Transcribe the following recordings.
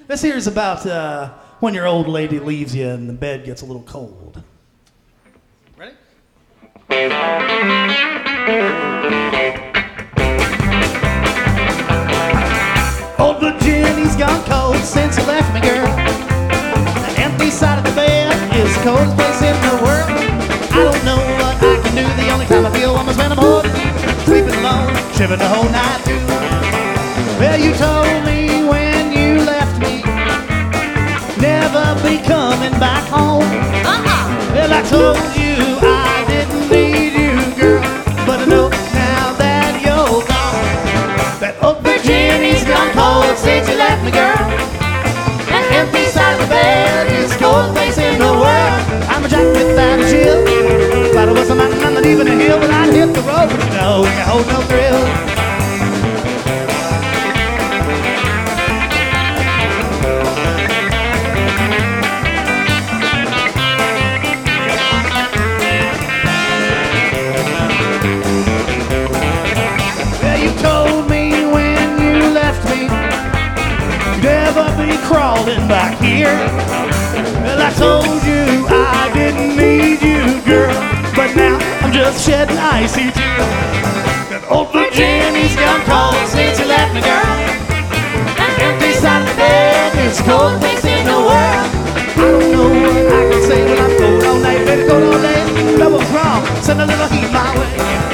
This here is about when your old lady leaves you and the bed gets a little cold. Ready? Old but Jenny's gone cold since you left me, girl. The empty side of the bed is the coldest place in the world. I don't know what I can do. The only time I feel warm is when I'm holding you. Sleeping alone, shivering the whole night through. Well, you told me when you left me, never be coming back home. Well, I told you I didn't need you, girl, but I know now that you're gone. That old Virginia's gone cold since you left me, girl. That empty side of the bed is the coldest place in the world. I'm a jacket without a chill. Thought it was a mountain, not even a hill, but I'd hit the road, but you know, you hold no thrill. Crawling back here. Well, I told you I didn't need you, girl, but now I'm just shedding icy tears. That old Virginia's gone cold since you left me, girl. That empty side of the bed is the coldest place in the world. I don't know what I can say when I'm cold all night, baby, cold all day. That was wrong, send a little heat my way.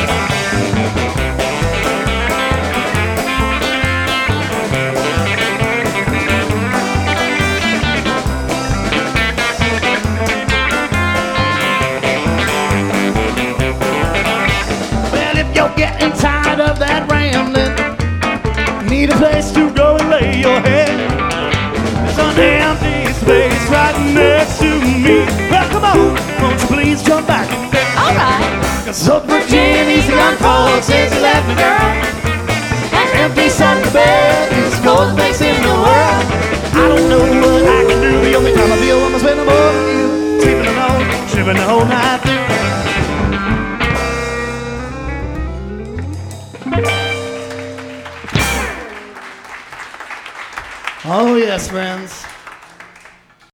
Getting tired of that rambling, need a place to go and lay your head. There's an empty space right next to me. Well, come on, won't you please jump back in bed? Alright. Cause old Virginia's gone cold since you left me, girl. That empty side of the bed is the coldest place in the world. I don't know what I can do. The only time I feel warm is when I'm holding you. Sleeping alone, shivering the whole night through. Oh, yes, friends.